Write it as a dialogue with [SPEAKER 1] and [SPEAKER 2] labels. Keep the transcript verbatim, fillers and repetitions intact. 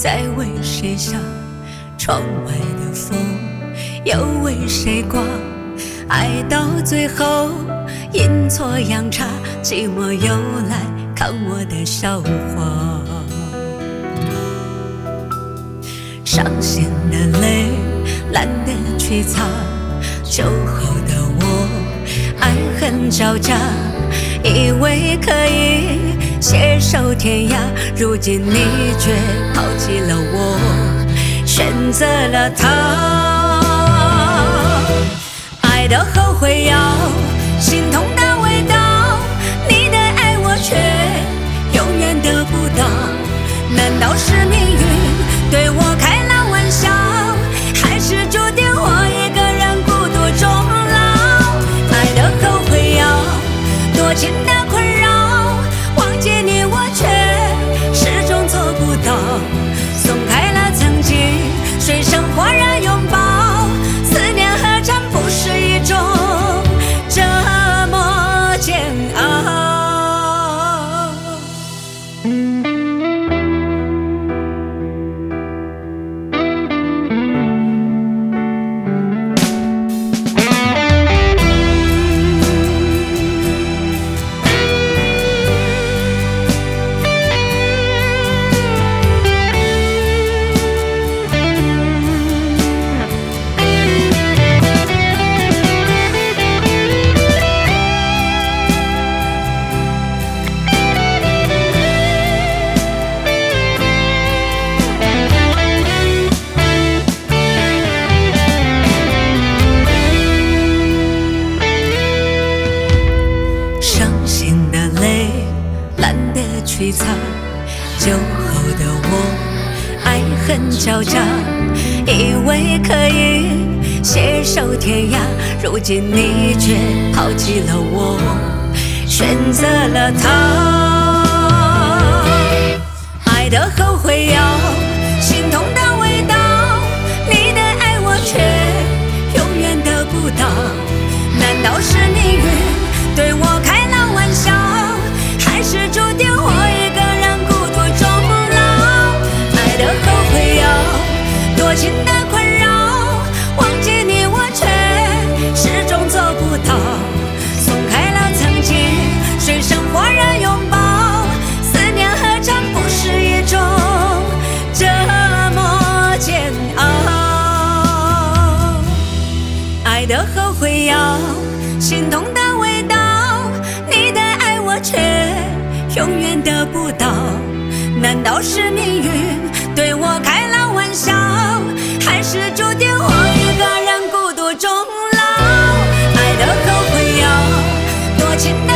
[SPEAKER 1] 在为谁想？窗外的风又为谁刮？爱到最后阴错阳差，寂寞又来看我的笑话。伤心的泪懒得去擦，酒后的我爱恨交加，以为可以携手天涯，如今你却抛弃了我，选择了他。爱的后悔药，心痛的味道，你的爱我却永远得不到。难道是命运对我开了玩笑，还是注定我一个人孤独终老？爱的后悔药，多情的困扰，忘记你我却始终做不到。松开了曾经，水深火热拥抱，思念何尝不是一种这么煎熬。去擦，酒后的我爱恨交加，以为可以携手天涯，如今你却抛弃了我，选择了他。爱的后悔药，心痛的味道，你的爱我却永远得不到。难道是命运对我开了玩笑，还是注定我一个人孤独终老？爱的后悔药，多情的困扰，忘记你我却始终做不到。松开了曾经，水深火热拥抱，思念何尝不是一种这么煎熬？爱的后悔药，心痛的味道，你的爱我却永远得不到。难道是命运对我开了玩笑，还是注定我一个人孤独终老？爱的后悔药，多情